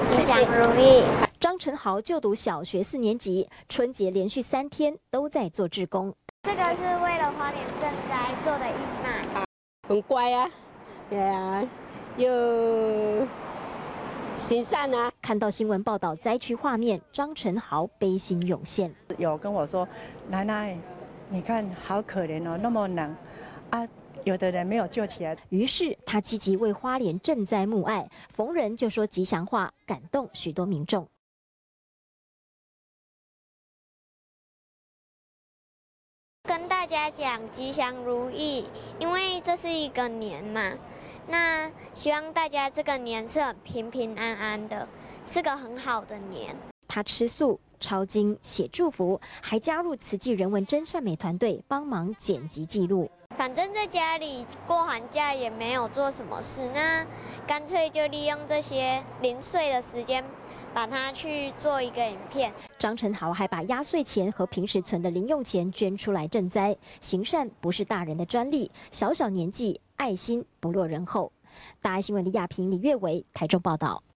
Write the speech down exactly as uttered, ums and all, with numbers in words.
吉祥如意。 张晨豪就读小学四年级，春节连续三天都在做志工。 这个是为了花莲赈灾做的义卖。 很乖啊，对啊，又行善啊。 看到新闻报道灾区画面，张晨豪悲心涌现， 有跟我说：“奶奶，你看好可怜哦，那么冷啊。”有的人没有救起来， 于是他积极为花莲赈灾募爱，逢人就说吉祥话，感动许多民众。 跟大家讲吉祥如意，因为这是一个年嘛，那希望大家这个年是很平平安安的，是个很好的年。 他吃素、抄经、写祝福，还加入慈济人文真善美团队帮忙剪辑记录。 反正在家里过寒假也没有做什么事，那干脆就利用这些零碎的时间，把它去做一个影片。 张晨豪还把压岁钱和平时存的零用钱捐出来赈灾，行善不是大人的专利，小小年纪爱心不落人后。大爱新闻李亚平、李月维台中报道。